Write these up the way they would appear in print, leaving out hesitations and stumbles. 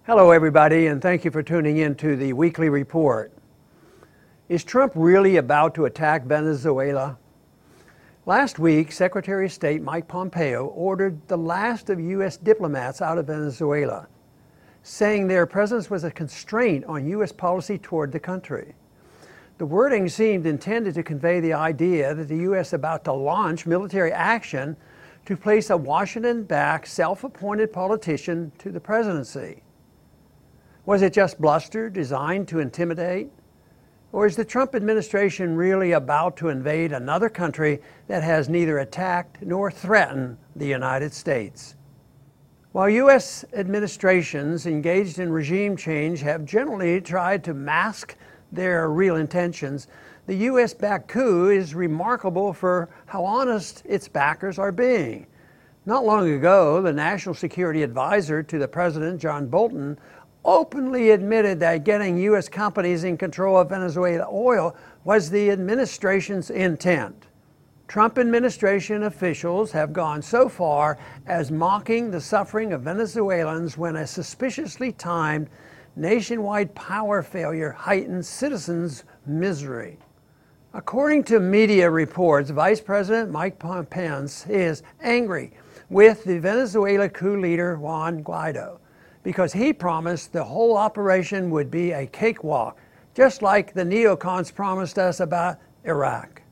Hello everybody, and thank you for tuning in to the weekly report. Is Trump really about to attack Venezuela? Last week, Secretary of State Mike Pompeo ordered the last of U.S. diplomats out of Venezuela, saying their presence was a constraint on U.S. policy toward the country. The wording seemed intended to convey the idea that the U.S. is about to launch military action to place a Washington-backed, self-appointed politician to the presidency. Was it just bluster designed to intimidate? Or is the Trump administration really about to invade another country that has neither attacked nor threatened the United States? While U.S. administrations engaged in regime change have generally tried to mask their real intentions, the U.S.-backed coup is remarkable for how honest its backers are being. Not long ago, the National Security Advisor to the President, John Bolton, openly admitted that getting U.S. companies in control of Venezuela oil was the administration's intent. Trump administration officials have gone so far as mocking the suffering of Venezuelans when a suspiciously timed nationwide power failure heightens citizens' misery. According to media reports, Vice President Mike Pence is angry with the Venezuela coup leader Juan Guaido, because he promised the whole operation would be a cakewalk, just like the neocons promised us about Iraq.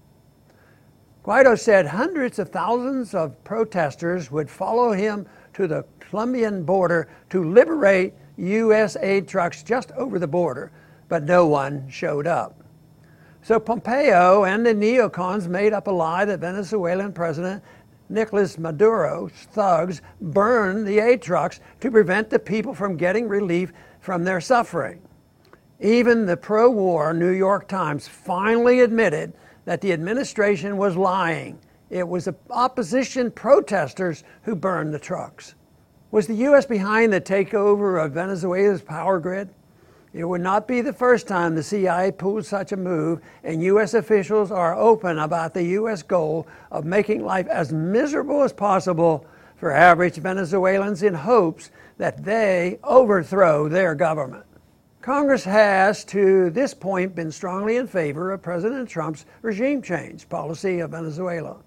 Guaido said hundreds of thousands of protesters would follow him to the Colombian border to liberate U.S. aid trucks just over the border, but no one showed up. So Pompeo and the neocons made up a lie that Venezuelan President Nicolas Maduro's thugs burned the aid trucks to prevent the people from getting relief from their suffering. Even the pro-war New York Times finally admitted that the administration was lying. It was the opposition protesters who burned the trucks. Was the U.S. behind the takeover of Venezuela's power grid? It would not be the first time the CIA pulled such a move, and U.S. officials are open about the U.S. goal of making life as miserable as possible for average Venezuelans in hopes that they overthrow their government. Congress has, to this point, been strongly in favor of President Trump's regime change policy of Venezuela.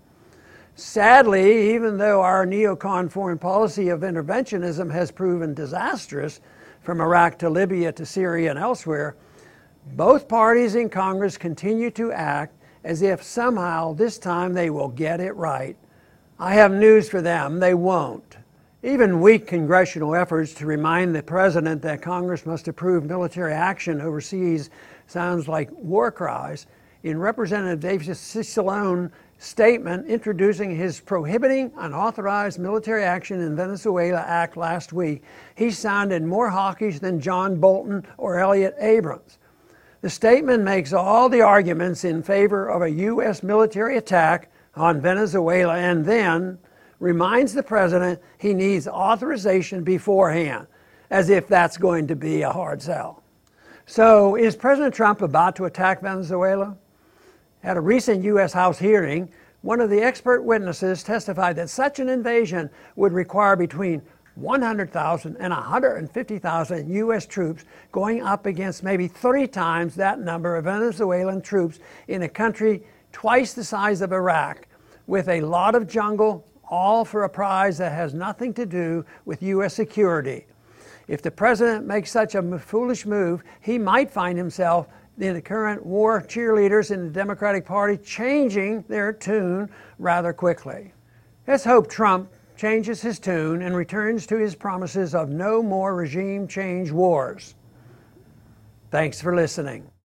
Sadly, even though our neocon foreign policy of interventionism has proven disastrous, from Iraq to Libya to Syria and elsewhere, both parties in Congress continue to act as if somehow this time they will get it right. I have news for them, they won't. Even weak congressional efforts to remind the president that Congress must approve military action overseas sounds like war cries. In Representative David Cicillone's statement introducing his Prohibiting Unauthorized Military Action in Venezuela Act last week, he sounded more hawkish than John Bolton or Elliott Abrams. The statement makes all the arguments in favor of a U.S. military attack on Venezuela and then reminds the president he needs authorization beforehand, as if that's going to be a hard sell. So, is President Trump about to attack Venezuela? At a recent U.S. House hearing, one of the expert witnesses testified that such an invasion would require between 100,000 and 150,000 U.S. troops going up against maybe 3 times that number of Venezuelan troops in a country twice the size of Iraq, with a lot of jungle, all for a prize that has nothing to do with U.S. security. If the president makes such a foolish move, he might find himself in the current war cheerleaders in the Democratic Party changing their tune rather quickly. Let's hope Trump changes his tune and returns to his promises of no more regime change wars. Thanks for listening.